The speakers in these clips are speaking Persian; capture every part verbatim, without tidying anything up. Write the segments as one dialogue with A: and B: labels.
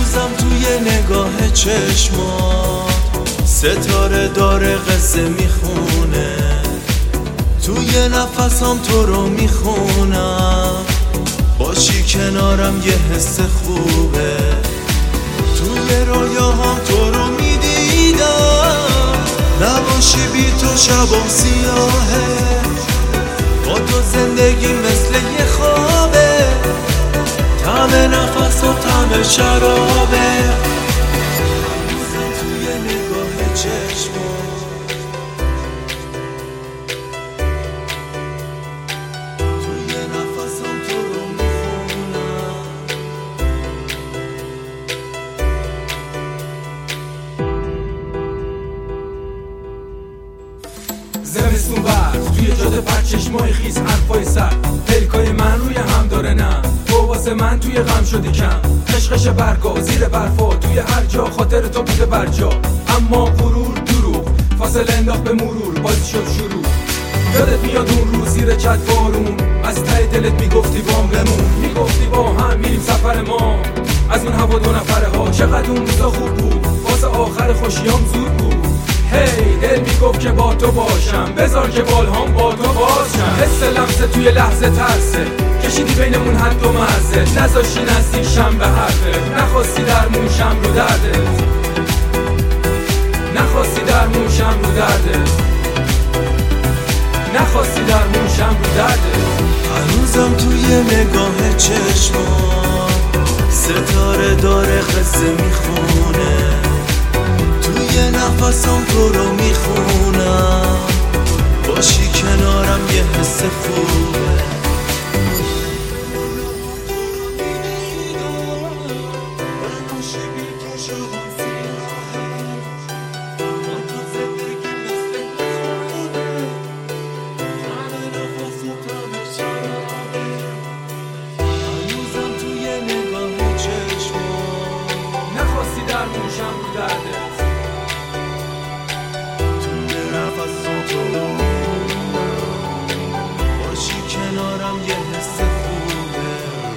A: هنوزم توی نگاه چشمات ستاره داره قصه میخونه، توی نفسم تو رو میخونم، باشی کنارم یه حس خوبه. توی رویاهام تو رو میدیدم، نباشی بی تو شبم سیاهه، با تو زندگی مثل یه خوابه، طعم نفس و طعم شرابه. هنوزم توی نگاه چشمات، توی نفسم تو رو میخونم.
B: زمستون برف توی جاده پر چشمای خیز حرفای سر، پلکای من روی هم داره نه تو واسه من توی غم شدی کم، خشخش برگا زیر برفا توی هر جا خاطر تو بوده برجا، اما غرور دروغ فاصله انداخت به مرور بازی شد شروع. یادت میاد اون روز زیر چت بارون از ته دلت میگفتی بام بمون، میگفتی با هم میریم سفر ما از اون هوا دو نفره ها، چقدر اون روزا خوب بود واسه آخر خوشیام زود بود. هی دل میگفت که با تو باشم، بذار که بالهام با تو باشم. حس لمسه توی لحظه ترسه، کشیدی بینمون حد و مرزه، نذاشتی نزدیک شم به حرفه، نخواستی درمون شم رو دردت، نخواستی درمون شم رو دردت، نخواستی درمون شم رو دردت.
A: هنوزم توی نگاه چشمات ستاره داره قصه میخونه، توی نفسم تو رو میخونم، باشی کنارم یه حس خوبه. هنوزم توی نگاه چشمات
B: نخواستی درمون شم رو دردت،
A: باشی کنارم یه حس خوبه.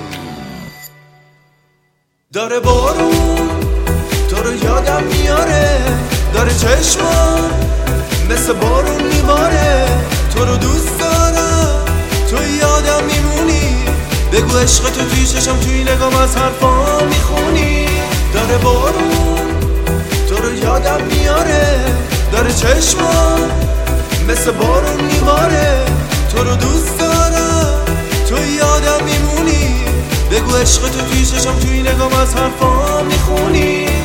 A: داره بارون تو رو یادم میاره، داره چشمم مثل بارون میباره، تو رو دوست دارم تو یادم میمونی، بگو عشق تو توی چشم توی نگام از حرفام میخونی. داره بارون تو رو یادم میاره، داره چشمم مثل بارون میباره، تو رو دوست دارم تو یادم میمونی، بگو عشق تو توی چشم توی نگام از حرفام میخونی.